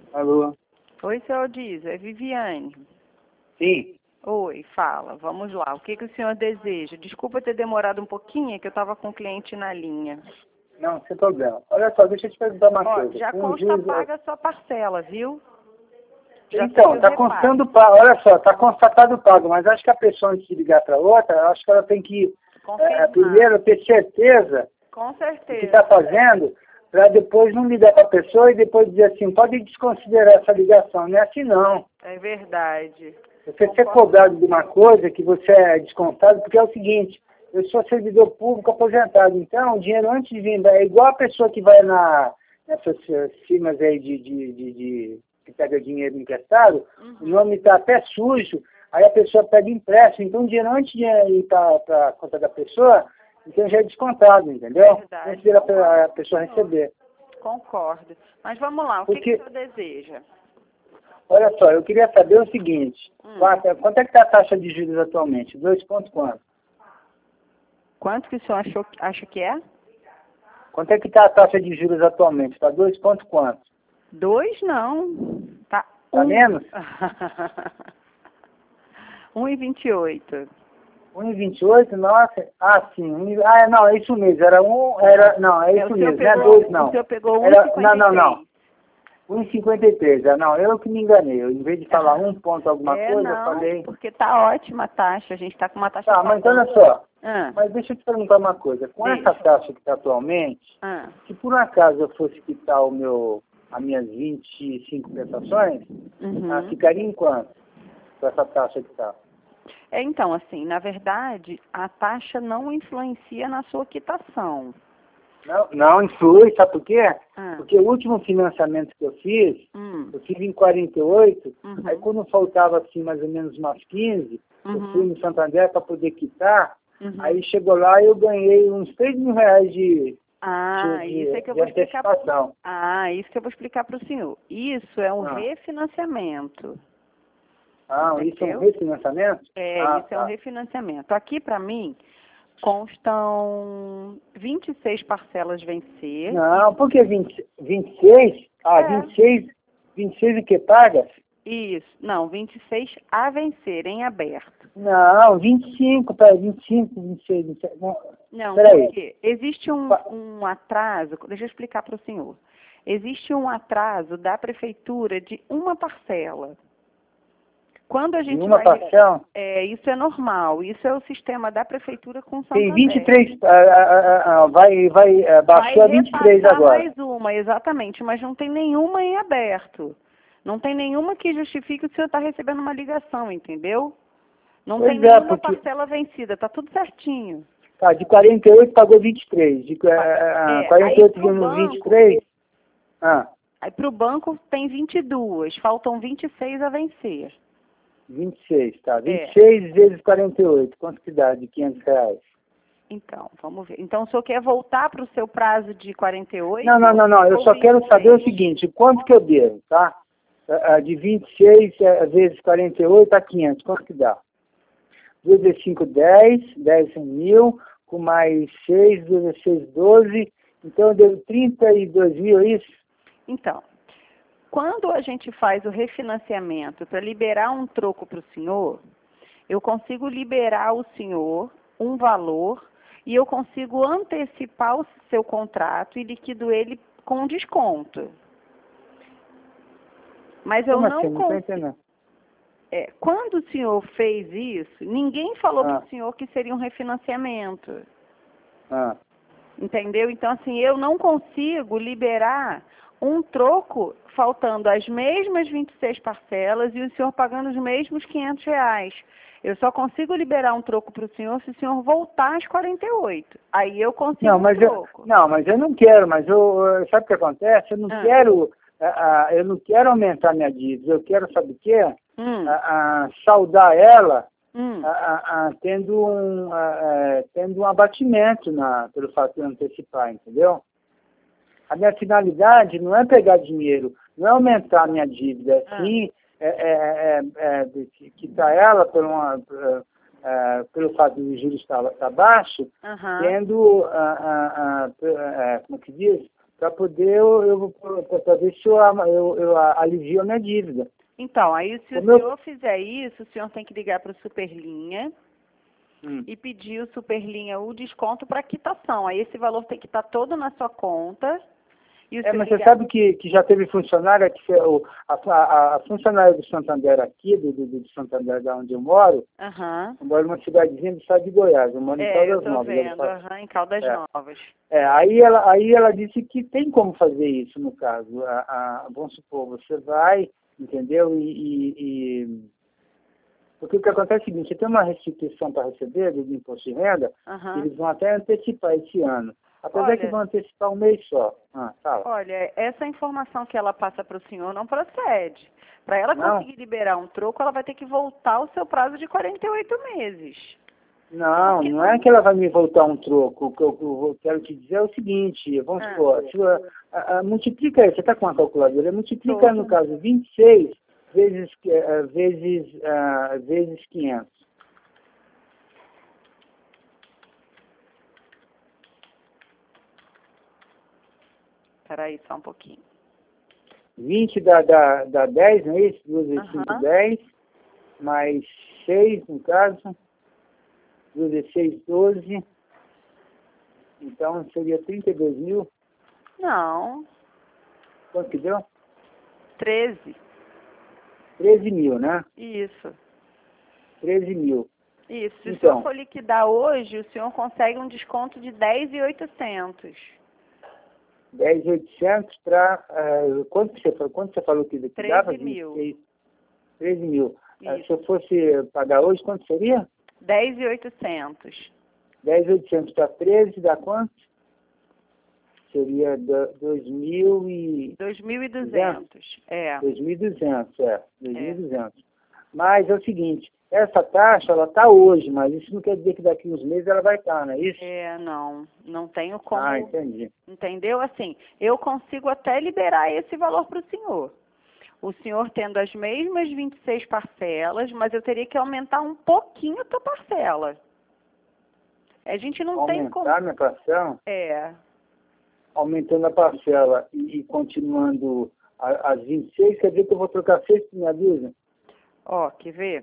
Alô? Oi, seu Aldísio, é Viviane. Sim. Oi, fala, vamos lá. O que o senhor deseja? Desculpa ter demorado um pouquinho, é que eu estava com o cliente na linha. Não, sem problema. Olha só, deixa eu te perguntar uma Ó, coisa. já Um consta juiz... paga a sua parcela, viu? Já Então, saiu o está repasse. constando pago. Olha só, está constatado pago, mas acho que a pessoa, antes de ligar para outra, acho que ela tem que Confirmar. primeiro ter certeza Com do que certeza. está fazendo, para depois não ligar para a pessoa e depois dizer assim, pode desconsiderar essa ligação. Não é assim, não. É verdade. Você ser cobrado de uma coisa que você é descontado, porque é o seguinte, eu sou servidor público aposentado, então o dinheiro antes de vir, é igual a pessoa que vai nessas firmas aí que pega dinheiro emprestado, o nome está até sujo, aí a pessoa pega empréstimo, então o dinheiro antes de ir para a conta da pessoa, então já é descontado, entendeu? Verdade. Antes de a pessoa receber. Concordo. Mas vamos lá, o que o senhor deseja? Olha só, eu queria saber o seguinte, quanto é que está a taxa de juros atualmente? 2 pontos quanto? Quanto que o senhor acha que é? Quanto é que está a taxa de juros atualmente? Está 2 pontos quanto? 2 não. Tá menos? 1,28. 1,28? Nossa. Ah, sim. Não, é isso mesmo. Não, é isso mesmo. Não é 2, não. O senhor pegou 1,53. Não. 1,53. Não, eu que me enganei. Eu, em vez de falar 1 ponto alguma coisa, eu falei... porque tá ótima a taxa. A gente está com uma taxa... Tá, mas olha só. Ah. Mas deixa eu te perguntar uma coisa. Com essa taxa que está atualmente, se por um acaso eu fosse quitar as minhas 25 prestações, ficaria em quanto? Com essa taxa que está? Então, assim, na verdade, a taxa não influencia na sua quitação. Não influi, sabe por quê? Porque o último financiamento que eu fiz em 48, aí quando faltava assim mais ou menos umas 15, eu fui no Santander para poder quitar, aí chegou lá e eu ganhei uns 3 mil reais de antecipação. Isso que eu vou explicar para o senhor. Isso é um refinanciamento. Isso é um refinanciamento? Isso é um refinanciamento. Aqui, para mim, constam 26 parcelas vencer. Não, por que 26? 26 o que paga? Isso. Não, 26 a vencer, em aberto. Não, 25, 26, 27. Não, porque existe um atraso, deixa eu explicar para o senhor. Existe um atraso da prefeitura de uma parcela. Quando a gente parcela? Isso é normal. Isso é o sistema da prefeitura com Santander. Tem 23, baixou a 23 agora. Mais uma, exatamente, mas não tem nenhuma em aberto. Não tem nenhuma que justifique o senhor estar recebendo uma ligação, entendeu? Não tem nenhuma parcela vencida, tá tudo certinho. Tá, de 48 pagou 23. De 48 vindo 23. Aí para o banco tem 22, faltam 26 a vencer. 26, tá. 26 vezes 48, quanto que dá de 500 reais? Então, vamos ver. Então, o senhor quer voltar para o seu prazo de 48? Não. Eu só quero saber o seguinte, quanto que eu devo, tá? De 26 vezes 48 a 500, quanto que dá? 2 vezes 5, 10 é 1.000, com mais 6, 2 vezes 6, 12. Então, eu devo 32 mil, é isso? Então, quando a gente faz o refinanciamento para liberar um troco para o senhor, eu consigo liberar o senhor um valor e eu consigo antecipar o seu contrato e liquido ele com desconto. Mas eu não consigo. Quando o senhor fez isso, ninguém falou para o senhor que seria um refinanciamento. Entendeu? Então, assim, eu não consigo liberar um troco faltando as mesmas 26 parcelas e o senhor pagando os mesmos 500 reais. Eu só consigo liberar um troco para o senhor se o senhor voltar às 48. Aí eu consigo troco. Mas eu não quero, sabe o que acontece? Eu não quero aumentar minha dívida, eu quero, sabe o quê? Saldar ela tendo um abatimento pelo fato de eu antecipar, entendeu? A minha finalidade não é pegar dinheiro, não é aumentar a minha dívida, sim, quitar ela pelo fato de o juros estar baixo, tendo, como que diz? para poder para ver se eu alivio a minha dívida. Então, aí se o senhor fizer isso, o senhor tem que ligar para o Superlinha e pedir o Superlinha o desconto para quitação. Aí esse valor tem que estar todo na sua conta. E o Mas você sabe que já teve funcionária, a funcionária do Santander aqui, do Santander, da onde eu moro numa cidadezinha do estado de Goiás, eu moro em Caldas Novas. Eu tô vendo, em Caldas Novas. Aí ela disse que tem como fazer isso, no caso. Vamos supor, você vai, entendeu? Porque o que acontece é o seguinte, você tem uma restituição para receber do imposto de renda, eles vão até antecipar esse ano. Apesar que vão antecipar um mês só. Fala. Olha, essa informação que ela passa para o senhor não procede. Para ela conseguir liberar um troco, ela vai ter que voltar ao seu prazo de 48 meses. Não é que ela vai me voltar um troco. O que eu quero te dizer é o seguinte, vamos supor, multiplica aí, você está com a calculadora, multiplica no caso 26 vezes 500. Espera aí só um pouquinho. 20 dá 10, não é isso? 2 vezes 5, 10. Mais 6, no caso. 2 vezes 6, 12. Então, seria 32 mil? Não. Quanto que deu? 13. 13 mil, né? Isso. 13 mil. Isso. Se o senhor for liquidar hoje, o senhor consegue um desconto de 10.800. 10.800 para... quanto você falou que dava? 13 mil. 13 mil. Se eu fosse pagar hoje, quanto seria? 10.800. 10.800 para 13 dá quanto? Seria 2.200. 2.200. 2.200. Mas é o seguinte, essa taxa, ela está hoje, mas isso não quer dizer que daqui uns meses ela vai estar, não é isso? Não tenho como. Entendi. Entendeu? Assim, eu consigo até liberar esse valor para o senhor. O senhor tendo as mesmas 26 parcelas, mas eu teria que aumentar um pouquinho a tua parcela. A gente não tem como... Aumentar minha parcela? Aumentando a parcela e continuando as 26, quer dizer que eu vou trocar 6 por minha dúzia? Quer ver?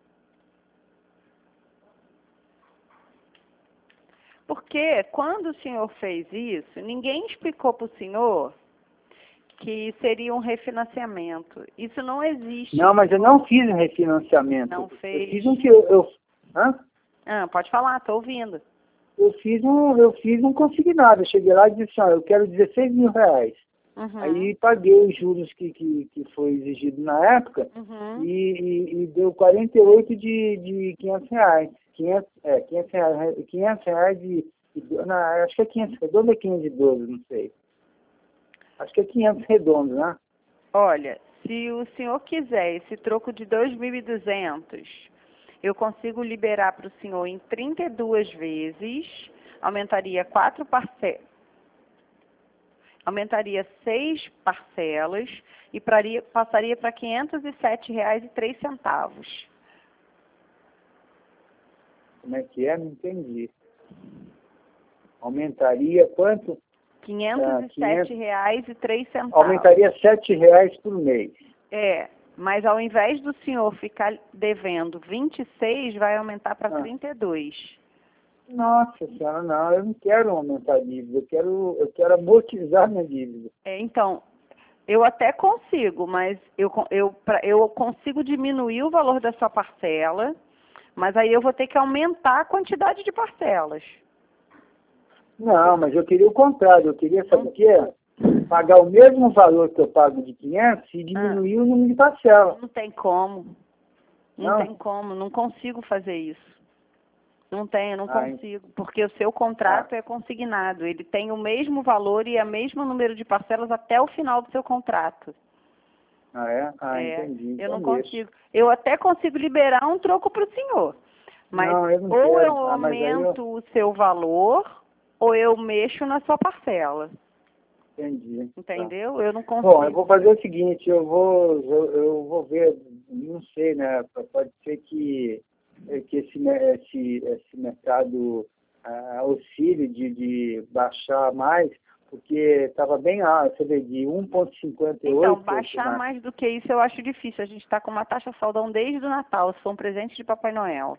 Porque quando o senhor fez isso, ninguém explicou para o senhor que seria um refinanciamento. Isso não existe. Não, mas eu não fiz um refinanciamento. Não fez? Eu fiz um que pode falar, estou ouvindo. Eu fiz um consignado. Eu cheguei lá e disse assim, eu quero 16 mil reais. Aí paguei os juros que foi exigido na época e deu 48 de 500 reais. 500 reais acho que é 500 redondo ou 512, não sei. Acho que é 500 redondo, né? Olha, se o senhor quiser esse troco de 2.200, eu consigo liberar para o senhor em 32 vezes, aumentaria 4 parcelas. Aumentaria 6 parcelas e passaria para R$ 507,03. Como é que é? Não entendi. Aumentaria quanto? R$ 507,03. Aumentaria R$ 7 por mês. Mas ao invés do senhor ficar devendo 26, vai aumentar para 32. Nossa senhora, não, eu não quero aumentar a dívida, eu quero amortizar minha dívida. Então, eu até consigo, mas eu consigo diminuir o valor da sua parcela, mas aí eu vou ter que aumentar a quantidade de parcelas. Não, mas eu queria o contrário, eu queria, sabe o quê? Pagar o mesmo valor que eu pago de 500 e diminuir o número de parcelas. Não tem como. Não tem como, não consigo fazer isso. Não consigo, porque o seu contrato é consignado. Ele tem o mesmo valor e o mesmo número de parcelas até o final do seu contrato. Entendi. Eu não consigo. Eu até consigo liberar um troco para o senhor. Mas eu aumento o seu valor ou eu mexo na sua parcela. Entendi. Entendeu? Eu não consigo. Bom, eu vou fazer o seguinte, eu vou ver, não sei, né? Pode ser que esse mercado oscile de baixar mais, porque estava bem alto, você vê, de 1,58. Então, baixar mais do que isso eu acho difícil. A gente está com uma taxa saldão desde o Natal, se for um presente de Papai Noel.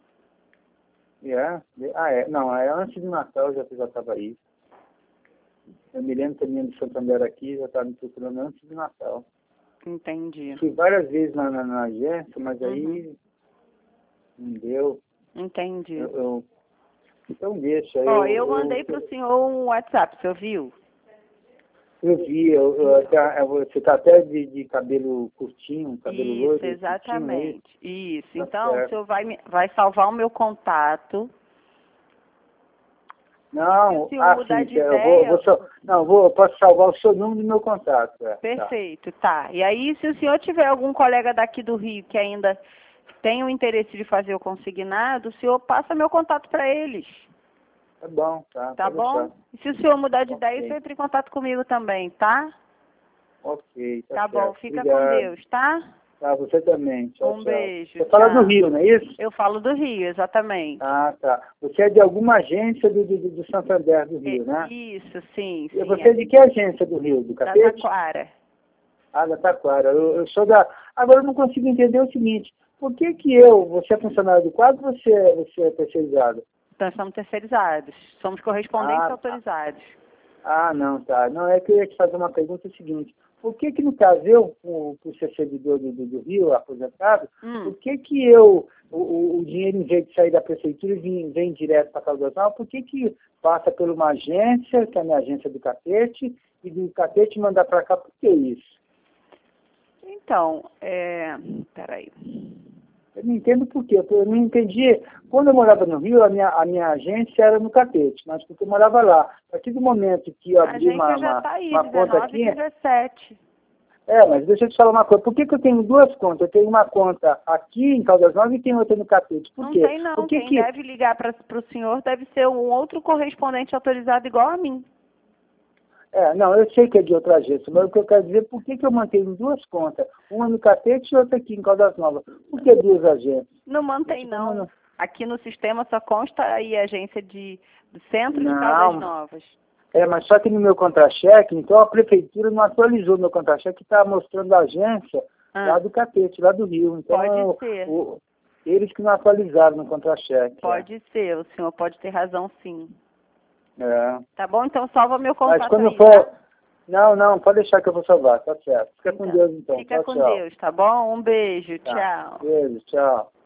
Não, antes do Natal já estava aí. Eu me lembro também do Santander aqui, já estava me procurando antes do Natal. Entendi. Fui várias vezes na agência, mas aí não deu. Entendi. Então deixa. Eu mandei para o senhor um WhatsApp, o senhor viu? Eu vi, você está até de cabelo curtinho, cabelo loiro. Isso, exatamente. Curtinho, isso. Tá então, certo. o senhor vai salvar o meu contato. Não, se o senhor mudar de ideia, eu posso salvar o seu número do meu contato. Perfeito, tá. E aí, se o senhor tiver algum colega daqui do Rio que ainda tem o interesse de fazer o consignado, o senhor passa meu contato para eles. Tá bom, tá. Tá bom? Deixar. E se o senhor mudar de ideia, o senhor entra em contato comigo também, tá? Ok, tá bom, fica Obrigado. com Deus, tá? Tá, você também. Tchau, Beijo. Você fala do Rio, não é isso? Eu falo do Rio, exatamente. Ah, tá. Você é de alguma agência do Santander do Rio, né? Isso, sim. E você é de que agência do Rio? Do Catete? Da Taquara. Ah, da Taquara. Eu sou da... Agora eu não consigo entender o seguinte. Por que você é funcionário do quadro ou você é terceirizado? Nós somos terceirizados. Somos correspondentes autorizados. Ah, não, tá. Não, é que eu ia te fazer uma pergunta seguinte. Por que no caso eu, por ser servidor do Rio, aposentado, por que o dinheiro, em vez de sair da prefeitura, vem direto para a Caldas Novas, por que passa por uma agência, que é a minha agência do Catete, e do Catete mandar para cá? Por que isso? Então, peraí. Eu não entendo por quê. Eu não entendi. Quando eu morava no Rio, a minha agência era no Catete, mas porque eu morava lá. A partir do momento que eu abri uma conta aqui... 17. Mas deixa eu te falar uma coisa. Por que eu tenho duas contas? Eu tenho uma conta aqui em Caldas Novas e tenho outra no Catete. Por quê? Não tem não. Quem deve ligar para o senhor deve ser um outro correspondente autorizado igual a mim. Não, eu sei que é de outra agência, mas o que eu quero dizer, por que eu mantenho duas contas? Uma no Catete e outra aqui em Caldas Novas? Por que duas agências? Não mantém, não. Aqui no sistema só consta aí a agência do centro de Caldas Novas. Mas só que no meu contra-cheque, então a prefeitura não atualizou meu contra-cheque, está mostrando a agência lá do Catete, lá do Rio. Então, pode ser. Eles que não atualizaram no contra-cheque. Pode ser, o senhor pode ter razão, sim. Tá bom, então salva meu contato. Mas quando aí, for... tá? Não, pode deixar que eu vou salvar, tá certo. Fica com Deus então. Fica com Deus, tá bom? Um beijo, tchau. Beijo, tchau.